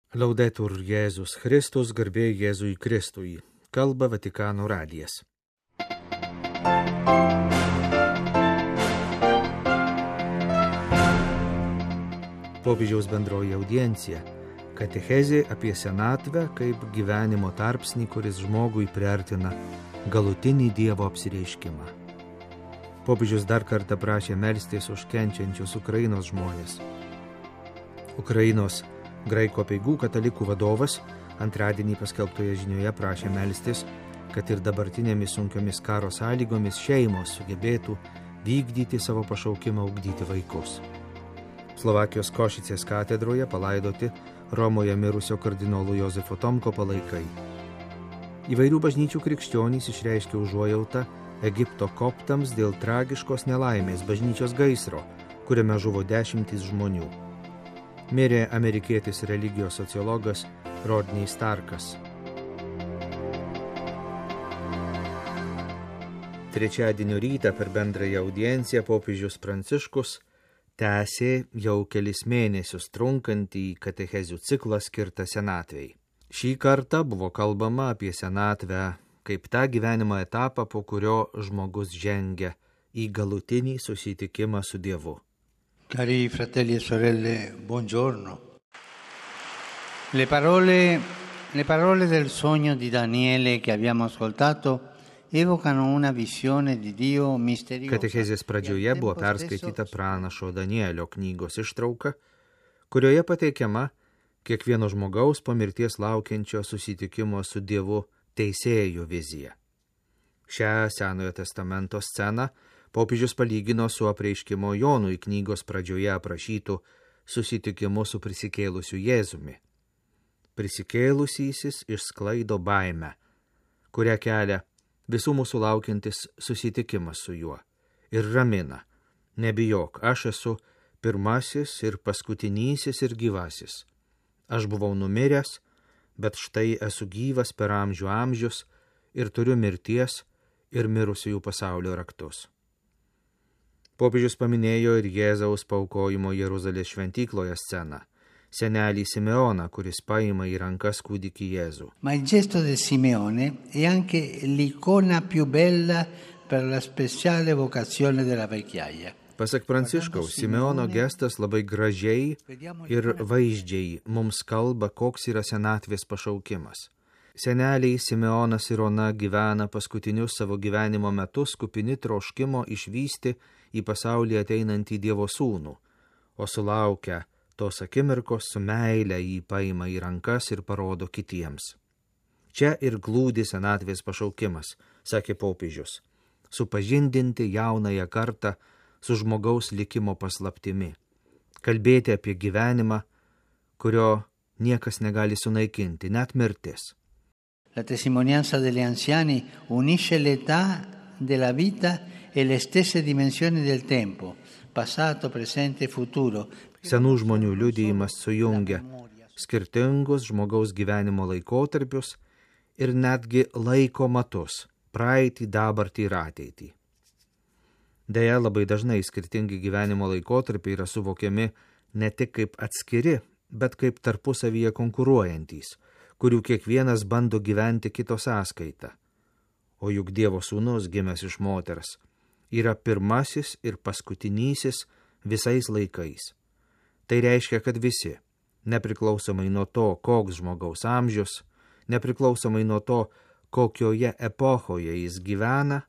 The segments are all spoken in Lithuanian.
Laudetur Jėzus Kristus, garbė Jėzui Kristui. Kalba Vatikano radijas. Popiežiaus bendroji audiencija. Katechezė apie senatvę kaip gyvenimo tarpsnį, kuris žmogui priartina galutinį Dievo apsireiškimą. Popiežius dar kartą prašė melstis už kenčiančius Ukrainos žmonės. Ukrainos graikų apeigų katalikų vadovas antradienį paskelbtoje žinioje prašė melstis, kad ir dabartinėmis sunkiomis karo sąlygomis šeimos sugebėtų vykdyti savo pašaukimą ugdyti vaikus. Slovakijos Košicės katedroje palaidoti Romoje mirusio kardinolo Jozefo Tomko palaikai. Įvairių bažnyčių krikščionys išreiškė užuojautą Egipto koptams dėl tragiškos nelaimės bažnyčios gaisro, kuriame žuvo 10 žmonių. Mirė amerikietis religijos sociologas Rodney Starkas. Trečiadienio rytą per bendrąją audienciją popiežius Pranciškus tęsė jau kelis mėnesius trunkantį katechezių ciklą skirtą senatvei. Šį kartą buvo kalbama apie senatvę kaip tą gyvenimo etapą, po kurio žmogus žengia į galutinį susitikimą su Dievu. Cari fratelli e sorelle, buongiorno. Le parole del sogno di Daniele che abbiamo ascoltato evocano una visione di Dio misteriosa. Katechezės pradžioje buvo perskaityta pranašo Danielio knygos ištrauka, kurioje pateikiama kiekvieno žmogaus po mirties laukiančio susitikimo su Dievu teisėjo vizija. Šią Senojo testamento sceną popiežius palygino su apreiškimo Jonui knygos pradžioje aprašytų susitikimu su prisikėlusiu Jėzumi. Prisikėlusysis išsklaido baimę, kurią kelia visų mūsų laukiantis susitikimas su juo, ir ramina: nebijok, aš esu pirmasis ir paskutinysis ir gyvasis. Aš buvau numiręs, bet štai esu gyvas per amžių amžius ir turiu mirties ir mirusiųjų pasaulio raktus. Popiežius paminėjo ir Jėzaus paaukojimo Jeruzalės šventykloje sceną, senelį Simeoną, kuris paima į rankas kūdikį Jėzų. Ma il gesto del Simeone è anche l'icona più bella per la speciale vocazione della vecchiaia. Pasak Pranciškaus, Simeono gestas labai gražiai ir vaizdžiai mums kalba, koks yra senatvės pašaukimas. Seneliai Simeonas ir Ona gyvena paskutinius savo gyvenimo metus kupini troškimo išvysti į pasaulį ateinantį Dievo sūnų, o sulaukę tos akimirkos su meile jį paima į rankas ir parodo kitiems. Čia ir glūdi senatvės pašaukimas, sakė popiežius, supažindinti jaunąją kartą su žmogaus likimo paslaptimi, kalbėti apie gyvenimą, kurio niekas negali sunaikinti, net mirtis. La testimonianza degli anziani unisce l'età della vita e le stesse dimensioni del tempo, passato, presente e futuro. Senų žmonių liudijimas sujungia skirtingus žmogaus gyvenimo laikotarpius ir netgi laiko matus, praeitį, dabartį ir ateitį. Deja, labai dažnai skirtingi gyvenimo laikotarpiai yra suvokiami ne tik kaip atskiri, bet kaip tarpusavyje konkuruojantys, kurių kiekvienas bando gyventi kito sąskaitą. O juk Dievo sūnus, gimęs iš moters, yra pirmasis ir paskutinysis visais laikais. Tai reiškia, kad visi, nepriklausomai nuo to, koks žmogaus amžius, nepriklausomai nuo to, kokioje epochoje jis gyvena,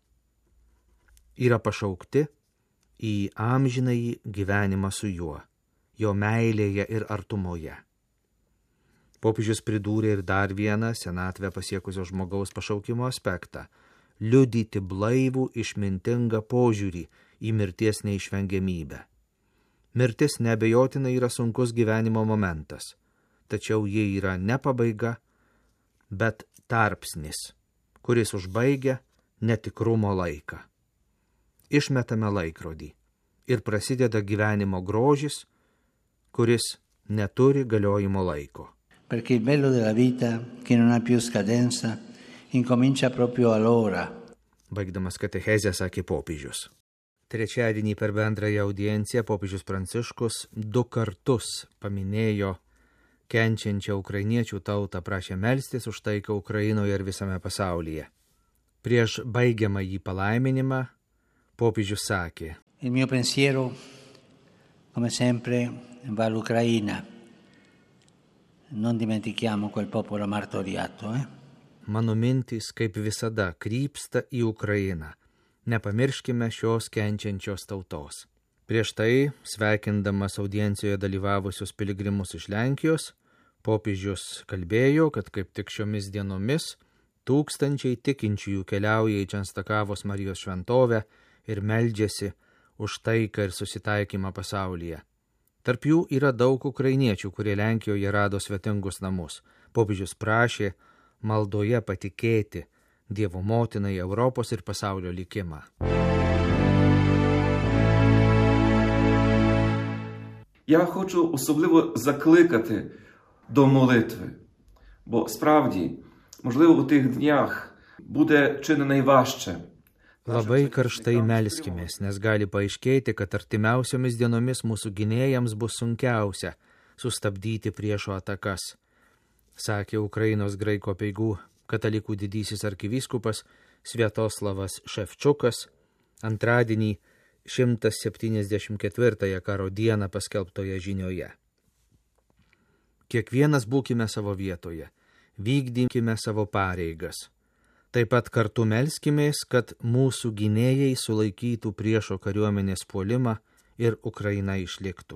yra pašaukti į amžinąjį gyvenimą su juo, jo meilėje ir artumoje. Popiežius pridūrė ir dar vieną senatvę pasiekusio žmogaus pašaukimo aspektą – liudyti blaivų, išmintingą požiūrį į mirties neišvengiamybę. Mirtis neabejotinai yra sunkus gyvenimo momentas, tačiau ji yra ne pabaiga, bet tarpsnis, kuris užbaigia netikrumo laiką. Išmetame laikrodį ir prasideda gyvenimo grožis, kuris neturi galiojimo laiko. Perché il bello della vita, che non ha più scadenza, incomincia proprio allora. Baigdamas katechezę sakė popiežius. Trečiadienį per bendrąją audienciją popiežius Pranciškus 2 kartus paminėjo kenčiančią ukrainiečių tautą prašė melstis už taiką Ukrainoje ir visame pasaulyje. Prieš baigiamą jį palaiminimą popiežius sakė: Il mio pensiero, come sempre, va all'Ucraina. Non dimentichiamo quel popolo martoriato, Mano mintys, kaip visada, krypsta į Ukrainą. Nepamirškime šios kenčiančios tautos. Prieš tai, sveikindamas audiencijoje dalyvavusius piligrimus iš Lenkijos, popiežius kalbėjo, kad kaip tik šiomis dienomis tūkstančiai tikinčiųjų keliauja į Čenstakavos Marijos šventovę ir meldžiasi už taiką ir susitaikymą pasaulyje. Tarp jų yra daug ukrainiečių, kurie Lenkijoje rado svetingus namus. Popiežius prašė maldoje patikėti Dievo motinai Europos ir pasaulio likimą. Я хочу особливо закликати до молитви, бо справді, можливо, у тих днях буде чи не найважче. Labai karštai melskimės, nes gali paaiškėti, kad artimiausiomis dienomis mūsų gynėjams bus sunkiausia sustabdyti priešo atakas, sakė Ukrainos graikų apeigų katalikų didysis arkivyskupas Sviatoslavas Ševčiukas antradienį 174 karo dieną paskelbtoje žinioje. Kiekvienas būkime savo vietoje, vykdykime savo pareigas. Taip pat kartu melskimės, kad mūsų gynėjai sulaikytų priešo kariuomenės puolimą ir Ukraina išliktų.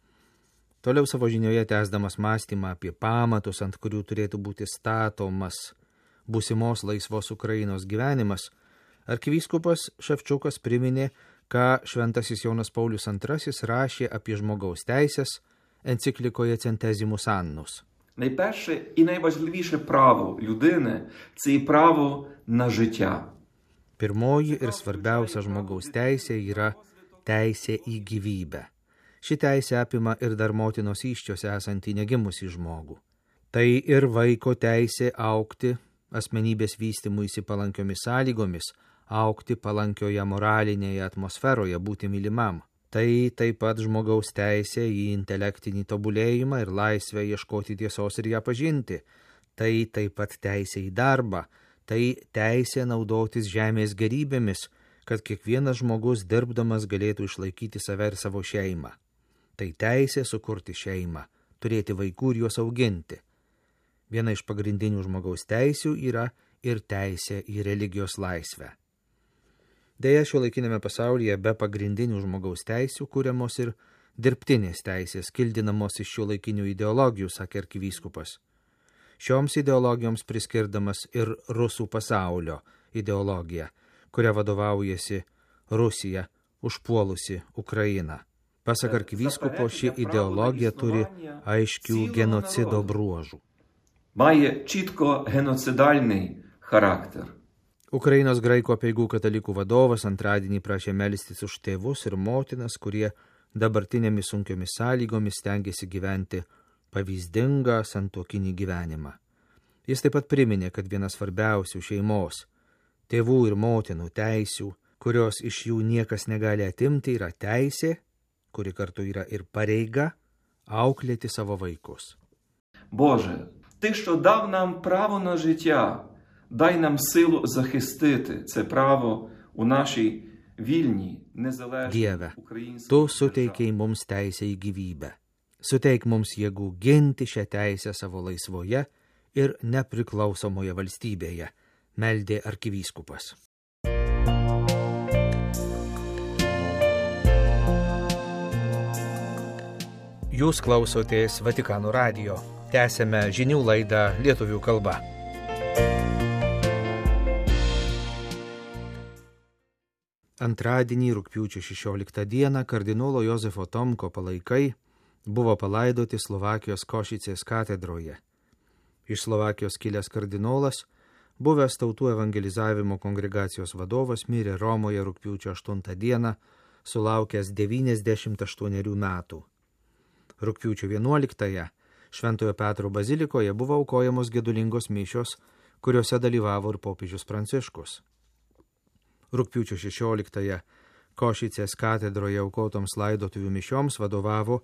Toliau savo žinioje tęsdamas mąstymą apie pamatus, ant kurių turėtų būti statomas būsimos laisvos Ukrainos gyvenimas, arkivyskupas Ševčiukas priminė, ką šventasis Jonas Paulius II rašė apie žmogaus teisės enciklikoje Centesimus Annus. Найперше і найважливіше право людини – це і право на життя. Pirmoji ir svarbiausia žmogaus teisė yra teisė į gyvybę. Ši teisė apima ir dar motinos įsčiose esantį negimusį žmogų. Tai ir vaiko teisė augti asmenybės vystymuisi palankiomis sąlygomis, augti palankioje moralinėje atmosferoje, būti mylimam. Tai taip pat žmogaus teisė į intelektinį tobulėjimą ir laisvę ieškoti tiesos ir ją pažinti. Tai taip pat teisė į darbą, tai teisė naudotis žemės gerybėmis, kad kiekvienas žmogus dirbdamas galėtų išlaikyti save ir savo šeimą. Tai teisė sukurti šeimą, turėti vaikų ir juos auginti. Viena iš pagrindinių žmogaus teisių yra ir teisė į religijos laisvę. Deja, šiuolaikinėme pasaulyje be pagrindinių žmogaus teisių kuriamos ir dirbtinės teisės, kildinamos iš šiuolaikinių ideologijų, sakė arkivyskupas. Šioms ideologijoms priskirdamas ir rusų pasaulio ideologiją, kuria vadovaujasi Rusija užpuolusi Ukrainą. Pasak arkivyskupo, ši ideologija turi aiškių genocido bruožų. Має чітко геноцидальний характер. Ukrainos graikų apeigų katalikų vadovas antradienį prašė melstis už tėvus ir motinas, kurie dabartinėmis sunkiomis sąlygomis stengiasi gyventi pavyzdingą santuokinį gyvenimą. Jis taip pat priminė, kad vienas svarbiausių šeimos, tėvų ir motinų teisių, kurios iš jų niekas negali atimti, yra teisė, kuri kartu yra ir pareiga, auklėti savo vaikus. Боже, Ти, що дав нам право на життя, дай нам силу захистити це право у нашій вільній, незалежній Dieve, українській Tu державі. suteikiai mums teisę į gyvybę. Suteik mums jėgų ginti šią teisę savo laisvoje ir nepriklausomoje valstybėje, meldė arkivyskupas. Jūs klausotės Vatikano radijo. Tęsėme žinių laidą lietuvių kalba. Antradienį, rugpjūčio 16 dieną, kardinolo Jozefo Tomko palaikai buvo palaidoti Slovakijos Košicės katedroje. Iš Slovakijos kilęs kardinolas, buvęs tautų evangelizavimo kongregacijos vadovas, mirė Romoje rugpjūčio 8 dieną, sulaukęs 98 metų. Rugpjūčio 11-ąją Šventojo Petro bazilikoje buvo aukojamos gedulingos mišios, kuriuose dalyvavo ir popiežius Pranciškus. Rugpjūčio 16-ąją Košicės katedroje aukotoms laidotuvių mišioms vadovavo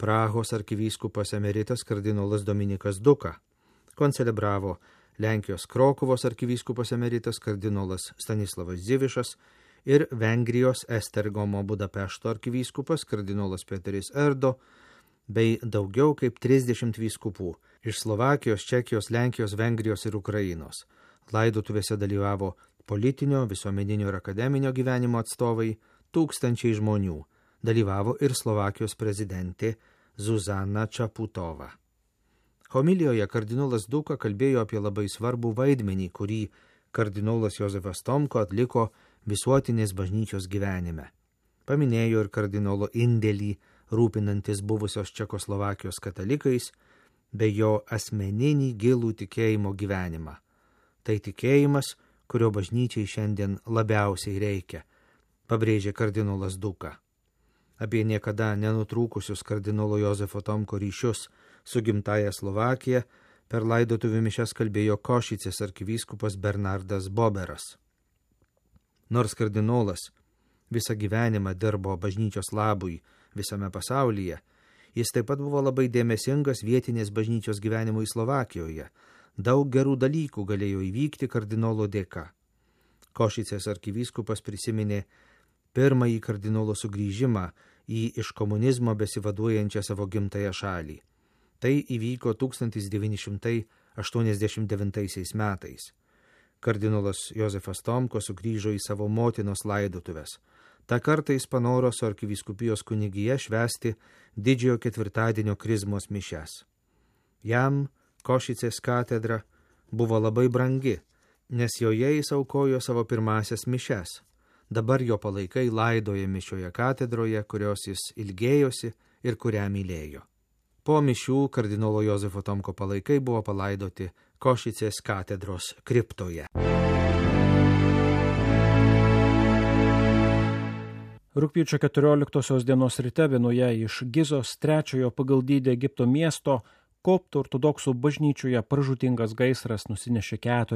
Prahos arkivyskupas emeritas kardinolas Dominikas Duka, koncelebravo Lenkijos Krokuvos arkivyskupas emeritas kardinolas Stanislavas Dzivišas ir Vengrijos Estergomo Budapešto arkivyskupas kardinolas Peteris Erdo, bei daugiau kaip 30 vyskupų iš Slovakijos, Čekijos, Lenkijos, Vengrijos ir Ukrainos. Laidotuvėse dalyvavo politinio, visuomeninio ir akademinio gyvenimo atstovai, tūkstančiai žmonių. Dalyvavo ir Slovakijos prezidentė Zuzana Čaputova. Homilijoje kardinolas Duka kalbėjo apie labai svarbų vaidmenį, kurį kardinolas Jozefas Tomko atliko visuotinės bažnyčios gyvenime. Paminėjo ir kardinolo indėlį rūpinantis buvusios Čekoslovakijos katalikais, bei jo asmeninį gilų tikėjimo gyvenimą. Tai tikėjimas, kurio bažnyčiai šiandien labiausiai reikia, pabrėžė kardinolas Duka. Apie niekada nenutrūkusius kardinolo Jozefo Tomko ryšius su gimtaja Slovakija per laidotuvių mišias kalbėjo Košicės arkivyskupas Bernardas Boberas. Nors kardinolas visą gyvenimą dirbo bažnyčios labui visame pasaulyje, jis taip pat buvo labai dėmesingas vietinės bažnyčios gyvenimui Slovakijoje. Daug gerų dalykų galėjo įvykti kardinolo dėka. Košicės arkivyskupas prisiminė pirmąjį kardinolo sugrįžimą į iš komunizmo besivaduojančią savo gimtąją šalį. Tai įvyko 1989 metais. Kardinolas Jozefas Tomko sugrįžo į savo motinos laidotuves. Ta kartą jis panoro su arkivyskupijos kunigija švęsti didžiojo ketvirtadienio krizmos mišias. Jam Košicės katedra buvo labai brangi, nes joje jis aukojo savo pirmasias mišias. Dabar jo palaikai laidojami šioje katedroje, kurios jis ilgėjosi ir kurią mylėjo. Po mišių kardinolo Jozefo Tomko palaikai buvo palaidoti Košicės katedros kriptoje. Rugpjūčio 14 dienos ryte vienoje iš Gizos, trečiojo pagal dydį Egipto miesto, koptų ortodoksų bažnyčioje pražūtingas gaisras nusinešė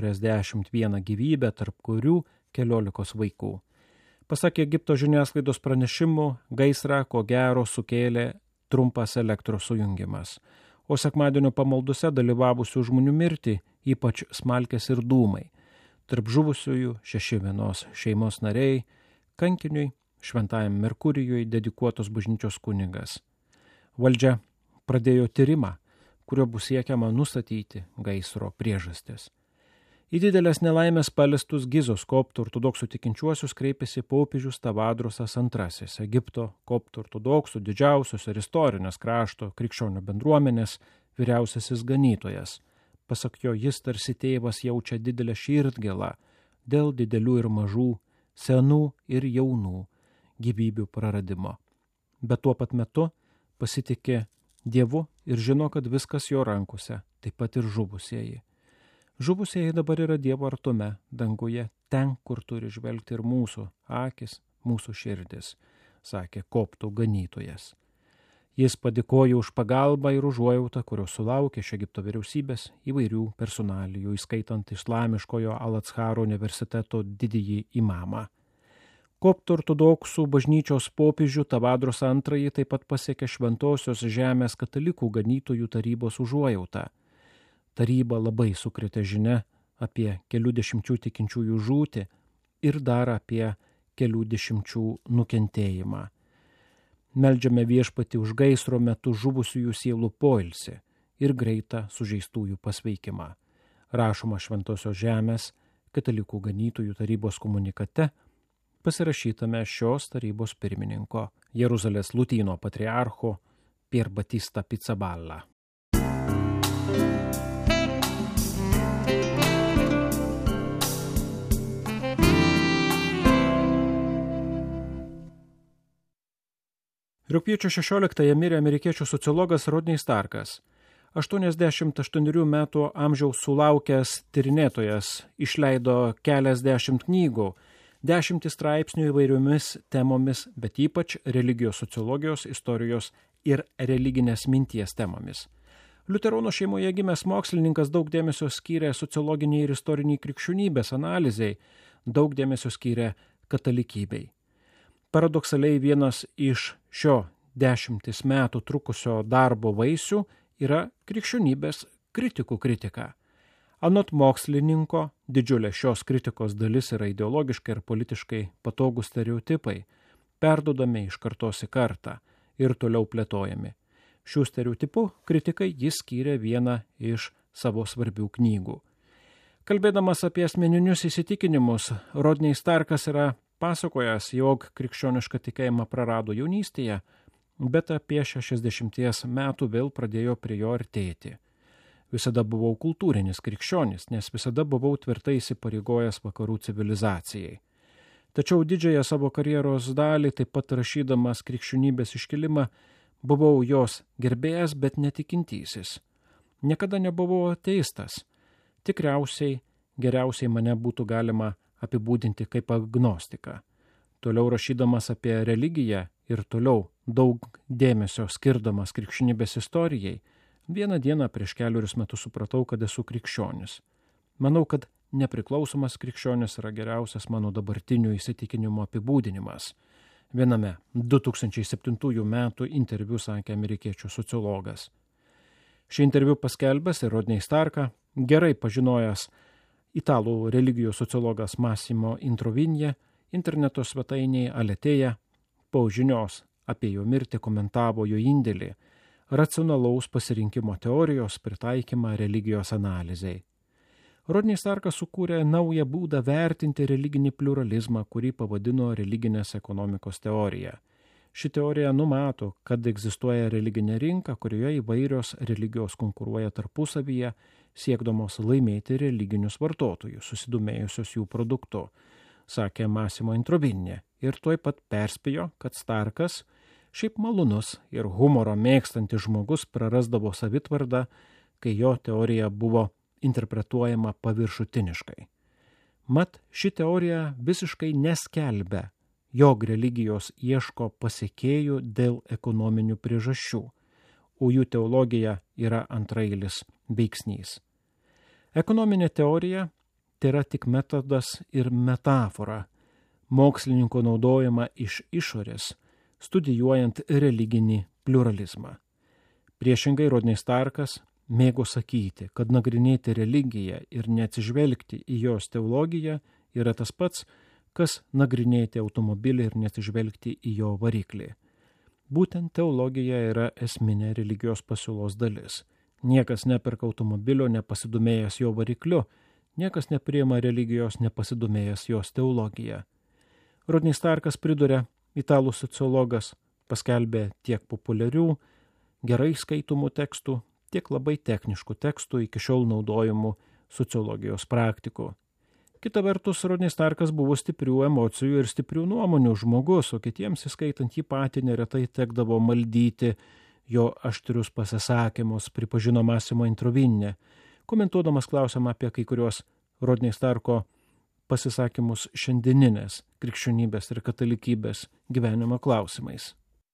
41 gyvybę, tarp kurių 14 vaikų. Pasak Egipto žiniasklaidos pranešimų, gaisrą ko gero sukėlė trumpas elektros sujungimas, o sekmadienio pamaldose dalyvavusių žmonių mirtį ypač smalkės ir dūmai. Tarp žuvusiųjų 6 vienos šeimos nariai, kankiniui Šventajam Merkurijui dedikuotos bažnyčios kunigas. Valdžia pradėjo tyrimą, kurio bus siekiama nustatyti gaisro priežastis. Į didelės nelaimės paliestus Gizos koptų ortodoksų tikinčiuosius kreipėsi popiežius Tavadrosas II, Egipto koptų ortodoksų didžiausios ir istorinės krašto krikščionių bendruomenės vyriausiasis ganytojas. Pasak jo, jis tarsi tėvas jaučia didelę širdgėlą dėl didelių ir mažų, senų ir jaunų gyvybių praradimo. Bet tuo pat metu pasitikė Dievu ir žino, kad viskas jo rankose, taip pat ir žuvusieji. Žuvusieji dabar yra Dievo artume, danguje, ten, kur turi žvelgti ir mūsų akis, mūsų širdis, sakė koptų ganytojas. Jis padėkojo už pagalbą ir užuojautą, kurios sulaukė iš Egipto vyriausybės įvairių personalijų, įskaitant islamiškojo Al-Azharo universiteto didįjį imamą. Koptų ortodoksų bažnyčios popiežių Tavadrosą II taip pat pasiekė Šventosios žemės katalikų ganytojų tarybos užuojautą. Taryba labai sukrėtė žinia apie kelių dešimčių tikinčiųjų žūtį ir dar apie kelių dešimčių nukentėjimą. Meldžiame Viešpatį už gaisro metu žuvusiųjų sielų poilsį ir greitą sužeistųjų pasveikimą. Rašoma Šventosios žemės katalikų ganytojų tarybos komunikate, pasirašytame šios tarybos pirmininko Jeruzalės Lutyno patriarcho Pier Battista Pizzaballa. Rugpjūčio 16-ąją mirė amerikiečių sociologas Rodney Starkas. 88 metų amžiaus sulaukęs tyrinėtojas išleido keliasdešimt knygų, 10 straipsnių įvairiomis temomis, bet ypač religijos sociologijos, istorijos ir religinės minties temomis. Liuteronų šeimoje gimęs mokslininkas daug dėmesio skyrė sociologiniai ir istoriniai krikščionybės analizei, daug dėmesio skyrė katalikybei. Paradoksaliai vienas iš šio 10 metų trukusio darbo vaisių yra krikščionybės kritikų kritika. Anot mokslininko, didžiulė šios kritikos dalis yra ideologiškai ir politiškai patogūs stereotipai, perduodami iš kartos į kartą ir toliau plėtojami. Šių stereotipų kritikai jis skyrė vieną iš savo svarbių knygų. Kalbėdamas apie asmeninius įsitikinimus, Rodney Starkas yra pasakojęs, jog krikščionišką tikėjimą prarado jaunystėje, bet apie 60 metų vėl pradėjo prie jo artėti. Visada buvau kultūrinis krikščionis, nes visada buvau tvirtai įsipareigojęs vakarų civilizacijai. Tačiau didžiąją savo karjeros dalį, taip pat rašydamas krikščionybės iškilimą, buvau jos gerbėjas, bet netikintysis. Niekada nebuvau ateistas. Tikriausiai, geriausiai mane būtų galima apibūdinti kaip agnostiką. Toliau rašydamas apie religiją ir toliau daug dėmesio skirdamas krikščionybės istorijai, vieną dieną prieš 4 metus supratau, kad esu krikščionis. Manau, kad nepriklausomas krikščionis yra geriausias mano dabartinių įsitikinimų apibūdinimas. Viename 2007 metų interviu sakė amerikiečių sociologas. Šį interviu paskelbęs ir Rodney Starką, gerai pažinojęs italų religijos sociologas Massimo Introvigne, interneto svetainėje Aletėje, po žinios apie jo mirtį komentavo jo indėlį, racionalaus pasirinkimo teorijos pritaikymą religijos analizei. Rodney Starkas sukūrė naują būdą vertinti religinį pluralizmą, kurį pavadino religinės ekonomikos teorija. Ši teorija numato, kad egzistuoja religinė rinka, kurioje įvairios religijos konkuruoja tarpusavyje, siekdamos laimėti religinius vartotojus, susidomėjusios jų produktu, sakė Massimo Introvigne, ir tuoj pat perspėjo, kad Starkas, šiaip malonus ir humoro mėgstantis žmogus, prarasdavo savitvardą, kai jo teorija buvo interpretuojama paviršutiniškai. Mat, ši teorija visiškai neskelbia, jog religijos ieško pasekėjų dėl ekonominių priežasčių, o jų teologija yra antraeilis veiksnys. Ekonominė teorija tai yra tik metodas ir metafora, mokslininko naudojama iš išorės, studijuojant religinį pluralizmą. Priešingai Rodney Starkas mėgo sakyti, kad nagrinėti religiją ir neatsižvelgti į jos teologiją yra tas pats, kas nagrinėti automobilį ir neatsižvelgti į jo variklį. Būtent teologija yra esminė religijos pasiūlos dalis. Niekas neperka automobilio nepasidomėjęs jo varikliu, niekas nepriima religijos nepasidomėjęs jos teologija. Rodney Starkas priduria, italų sociologas, paskelbė tiek populiarių, gerai skaitomų tekstų, tiek labai techniškų tekstų iki šiol naudojamų sociologijos praktikų. Kita vertus, Rodney Starkas buvo stiprių emocijų ir stiprių nuomonių žmogus, o kitiems, įskaitant jį patį, neretai tekdavo maldyti jo aštrius pasisakymus, pripažino Massimo Introvigne, komentuodamas klausimą apie kai kurios Rodney Starko pasisakymus šiandieninės krikščionybės ir katalikybės gyvenimo klausimais.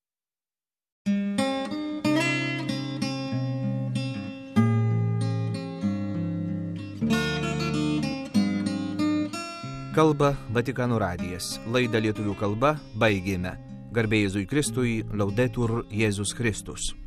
Kalba Vatikano radijas. Laidą lietuvių kalba baigėme. Garbė Jėzui Kristui, Laudetur Jėzus Kristus.